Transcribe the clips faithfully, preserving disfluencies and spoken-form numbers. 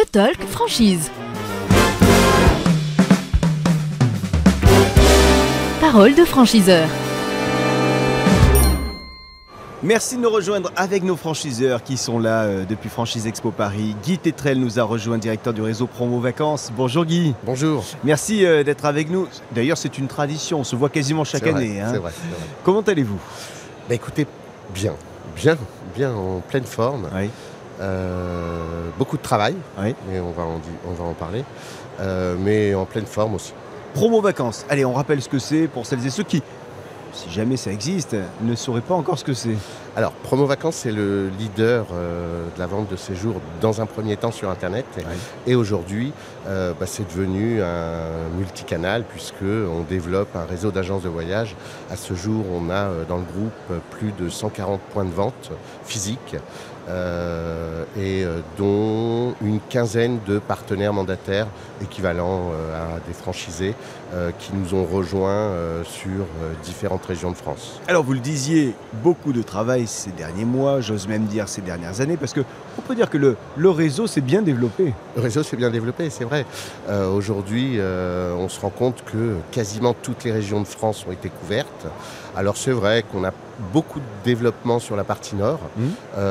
Talk Franchise. Parole de franchiseur. Merci de nous rejoindre avec nos franchiseurs qui sont là euh, depuis Franchise Expo Paris. Guy Tétrel nous a rejoint, directeur du réseau Promo Vacances. Bonjour Guy. Bonjour. Merci euh, d'être avec nous. D'ailleurs, c'est une tradition, on se voit quasiment chaque C'est vrai, année. Hein. c'est vrai, c'est vrai. Comment allez-vous? Bah écoutez, bien, bien, bien en pleine forme. Oui. Euh, beaucoup de travail, Oui. mais on va en, di- on va en parler. Euh, mais en pleine forme aussi. Promo Vacances. Allez, on rappelle ce que c'est pour celles et ceux qui, si jamais ça existe, ne sauraient pas encore ce que c'est. Alors, Promo Vacances, c'est le leader euh, de la vente de séjours dans un premier temps sur Internet. Oui. Et aujourd'hui, euh, bah, c'est devenu un multicanal puisqu'on développe un réseau d'agences de voyage. À ce jour, on a euh, dans le groupe euh, plus de cent quarante points de vente physiques euh, et euh, dont une quinzaine de partenaires mandataires équivalents euh, à des franchisés euh, qui nous ont rejoints euh, sur euh, différentes régions de France. Alors vous le disiez, beaucoup de travail ces derniers mois, j'ose même dire ces dernières années, parce qu'on peut dire que le, le réseau s'est bien développé. Le réseau s'est bien développé, c'est vrai. Euh, aujourd'hui, euh, on se rend compte que quasiment toutes les régions de France ont été couvertes. Alors c'est vrai qu'on a beaucoup de développement sur la partie nord, Mmh.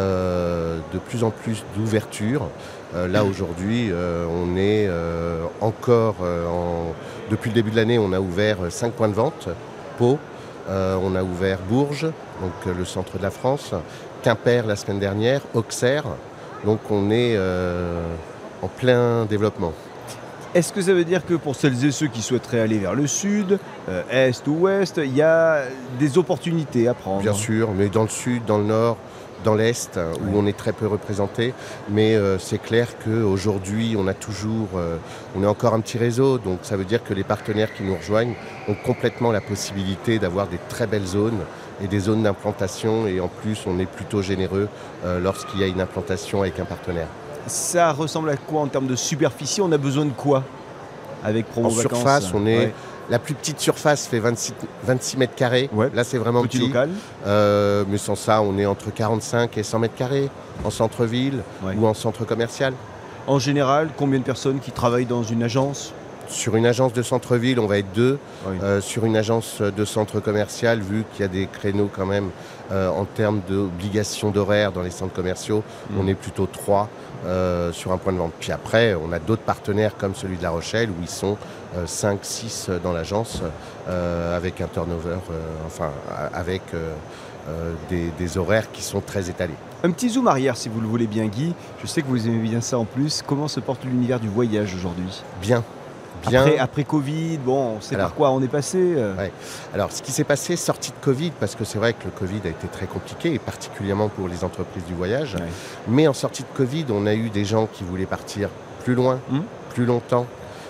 euh, de plus en plus d'ouverture. Euh, là aujourd'hui, euh, on est euh, encore, euh, en... depuis le début de l'année, on a ouvert cinq points de vente, Pau, euh, on a ouvert Bourges, donc euh, le centre de la France, Quimper la semaine dernière, Auxerre, donc on est euh, en plein développement. Est-ce que ça veut dire que pour celles et ceux qui souhaiteraient aller vers le sud, euh, est ou ouest, il y a des opportunités à prendre? Bien sûr, mais dans le sud, dans le nord, dans l'est, où Oui. on est très peu représenté. Mais euh, c'est clair qu'aujourd'hui, on a toujours, euh, on est encore un petit réseau. Donc ça veut dire que les partenaires qui nous rejoignent ont complètement la possibilité d'avoir des très belles zones et des zones d'implantation. Et en plus, on est plutôt généreux euh, lorsqu'il y a une implantation avec un partenaire. Ça ressemble à quoi en termes de superficie? On a besoin de quoi avec Promo En Vacances? surface, on est... Ouais. La plus petite surface fait vingt-six, vingt-six mètres carrés. Ouais. Là, c'est vraiment Petit petit. local. Euh, mais sans ça, on est entre quarante-cinq et cent mètres carrés en centre-ville Ouais. ou en centre commercial. En général, combien de personnes qui travaillent dans une agence? Sur une agence de centre-ville, on va être deux. Oui. Euh, sur une agence de centre commercial, vu qu'il y a des créneaux quand même euh, en termes d'obligation d'horaire dans les centres commerciaux, Mm. on est plutôt trois euh, sur un point de vente. Puis après, on a d'autres partenaires comme celui de La Rochelle, où ils sont euh, cinq six dans l'agence, euh, avec un turnover, euh, enfin avec euh, euh, des, des horaires qui sont très étalés. Un petit zoom arrière, si vous le voulez bien, Guy. Je sais que vous aimez bien ça en plus. Comment se porte l'univers du voyage aujourd'hui? Bien. Bien. Après, après Covid, bon, on sait Alors, par quoi on est passé. euh. ouais. Alors, ce qui s'est passé, sortie de Covid, parce que c'est vrai que le Covid a été très compliqué, et particulièrement pour les entreprises du voyage. Ouais. Mais en sortie de Covid, on a eu des gens qui voulaient partir plus loin, Mmh. plus longtemps.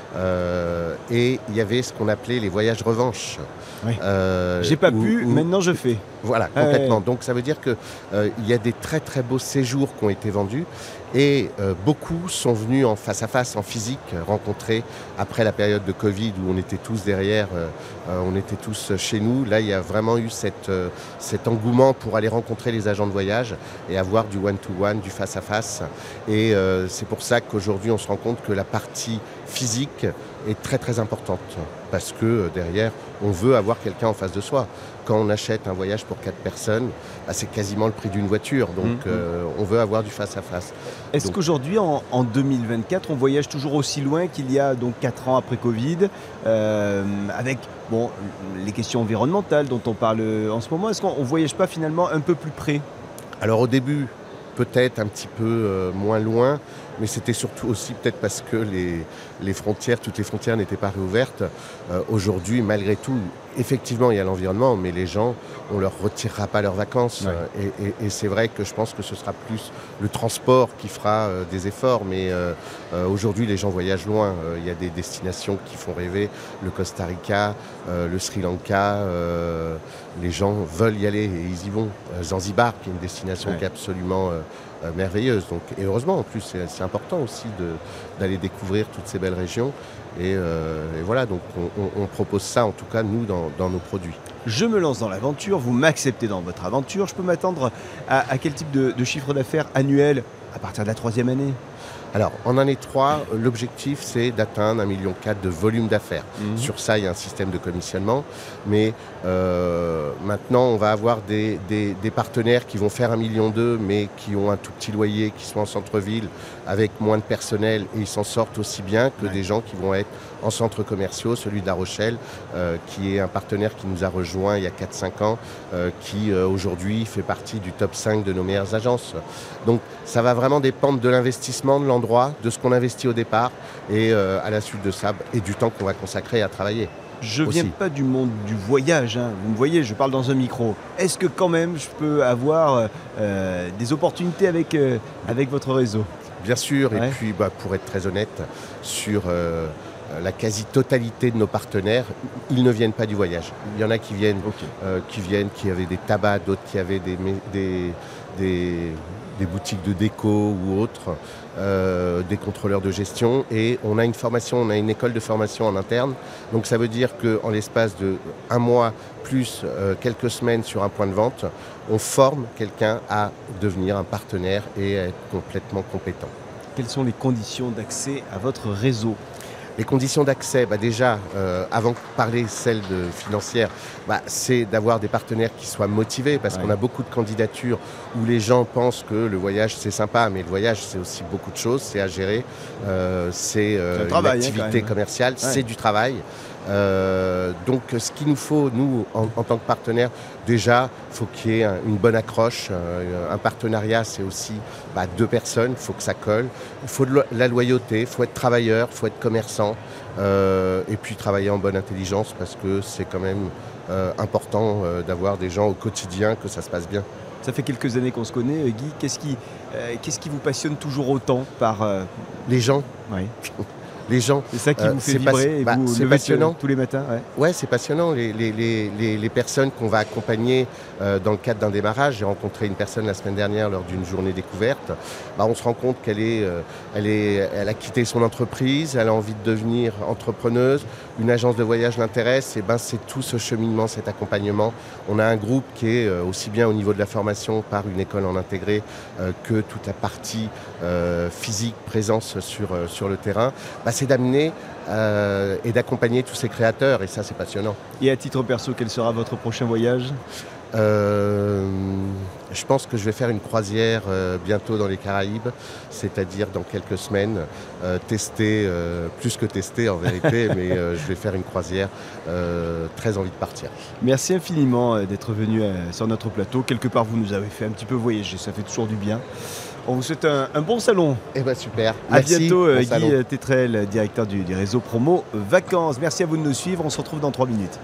Euh, et il y avait ce qu'on appelait les voyages revanche. Oui. Euh, J'ai pas où- pu, où- maintenant je fais. Voilà, Ah ouais. complètement. Donc ça veut dire qu'il euh, y a des très très beaux séjours qui ont été vendus et euh, beaucoup sont venus en face à face, en physique, euh, rencontrer après la période de Covid où on était tous derrière, euh, euh, on était tous chez nous. Là, il y a vraiment eu cette, euh, cet engouement pour aller rencontrer les agents de voyage et avoir du one-to-one, du face-à-face. Et euh, c'est pour ça qu'aujourd'hui, on se rend compte que la partie physique est très très importante parce que euh, derrière, on veut avoir quelqu'un en face de soi. Quand on achète un voyage pour quatre personnes, bah, c'est quasiment le prix d'une voiture. Donc, Mmh. euh, on veut avoir du face-à-face. Est-ce Donc- qu'aujourd'hui, en, en deux mille vingt-quatre, on voyage toujours aussi loin qu'il y a donc quatre ans après Covid, euh, avec bon, les questions environnementales dont on parle en ce moment? Est-ce qu'on ne voyage pas finalement un peu plus près? Alors, au début, peut-être un petit peu euh, moins loin, mais c'était surtout aussi peut-être parce que les, les frontières, toutes les frontières n'étaient pas réouvertes. Euh, aujourd'hui, malgré tout, effectivement, il y a l'environnement, mais les gens, on leur retirera pas leurs vacances. Ouais. Euh, Et, et- et c'est vrai que je pense que ce sera plus le transport qui fera euh, des efforts. Mais euh, euh, aujourd'hui, les gens voyagent loin. Euh, Il y a des destinations qui font rêver. Le Costa Rica, euh, le Sri Lanka. euh, les gens veulent y aller et ils y vont. Euh, Zanzibar, qui est une destination Ouais. qui est absolument euh, euh, merveilleuse. Donc, et heureusement, en plus, c'est c'est important aussi de- d'aller découvrir toutes ces belles régions. Et, euh, et voilà, donc on, on- on propose ça, en tout cas, nous, dans, dans nos produits. Je me lance dans l'aventure, vous m'acceptez dans votre aventure. Je peux m'attendre à, à quel type de, de chiffre d'affaires annuel à partir de la troisième année? Alors, en année trois, l'objectif, c'est d'atteindre un virgule quatre million de volume d'affaires. Mmh. Sur ça, il y a un système de commissionnement. Mais euh, maintenant, on va avoir des, des, des partenaires qui vont faire un virgule deux million, mais qui ont un tout petit loyer, qui sont en centre-ville, avec moins de personnel, et ils s'en sortent aussi bien que ouais. des gens qui vont être en centres commerciaux, celui de La Rochelle, euh, qui est un partenaire qui nous a rejoint il y a quatre cinq ans, euh, qui euh, aujourd'hui fait partie du top cinq de nos meilleures agences. Donc ça va vraiment dépendre de l'investissement, de l'endroit, de ce qu'on investit au départ, et euh, à la suite de ça, et du temps qu'on va consacrer à travailler. Je ne aussi. viens pas du monde du voyage, hein. Vous me voyez, je parle dans un micro. Est-ce que quand même je peux avoir euh, des opportunités avec, euh, avec votre réseau? Bien sûr, ouais. Et puis bah, pour être très honnête, sur euh, la quasi-totalité de nos partenaires, ils ne viennent pas du voyage. Il y en a qui viennent, okay. euh, qui, viennent qui avaient des tabacs, d'autres qui avaient des, des, des, des boutiques de déco ou autres, euh, des contrôleurs de gestion. Et on a une formation, on a une école de formation en interne. Donc ça veut dire qu'en l'espace d'un mois plus euh, quelques semaines sur un point de vente, on forme quelqu'un à devenir un partenaire et à être complètement compétent. Quelles sont les conditions d'accès à votre réseau ? Les conditions d'accès, bah déjà, euh, avant de parler celles de financières, bah, c'est d'avoir des partenaires qui soient motivés, parce ouais. qu'on a beaucoup de candidatures où les gens pensent que le voyage c'est sympa, mais le voyage c'est aussi beaucoup de choses, c'est à gérer, euh, c'est euh, une activité hein, commerciale, ouais. c'est du travail. Euh, donc ce qu'il nous faut, nous, en, en tant que partenaire, déjà, il faut qu'il y ait un, une bonne accroche. Euh, un partenariat, c'est aussi bah, deux personnes, il faut que ça colle. Il faut de lo- la loyauté, il faut être travailleur, il faut être commerçant, euh, et puis travailler en bonne intelligence, parce que c'est quand même euh, important euh, d'avoir des gens au quotidien, que ça se passe bien. Ça fait quelques années qu'on se connaît, Guy. Qu'est-ce qui, euh, qu'est-ce qui vous passionne toujours autant par... Euh... Les gens. Oui. Les gens. C'est ça qui euh, vous fait vibrer pas... et bah, vous c'est passionnant tous les matins. Ouais, ouais c'est passionnant. Les, les, les, les personnes qu'on va accompagner euh, dans le cadre d'un démarrage. J'ai rencontré une personne la semaine dernière lors d'une journée découverte. Bah, on se rend compte qu'elle est, euh, elle est, elle a quitté son entreprise, elle a envie de devenir entrepreneuse. Une agence de voyage l'intéresse. Et ben c'est tout ce cheminement, cet accompagnement. On a un groupe qui est euh, aussi bien au niveau de la formation par une école en intégré euh, que toute la partie euh, physique, présence sur euh, sur le terrain. Bah, c'est d'amener euh, et d'accompagner tous ces créateurs, et ça c'est passionnant. Et à titre perso, quel sera votre prochain voyage ? euh, Je pense que je vais faire une croisière euh, bientôt dans les Caraïbes, c'est-à-dire dans quelques semaines, euh, tester, euh, plus que tester en vérité, mais euh, je vais faire une croisière, euh, très envie de partir. Merci infiniment d'être venu euh, sur notre plateau. Quelque part, vous nous avez fait un petit peu voyager, ça fait toujours du bien. On vous souhaite un, un bon salon. Eh bien super. À Merci, bientôt, bon Guy salon. Tétrel, directeur du, du réseau promo Vacances. Merci à vous de nous suivre. On se retrouve dans trois minutes.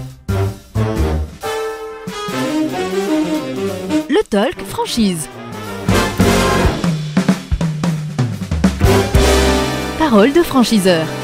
Le Talk Franchise. Parole de franchiseur.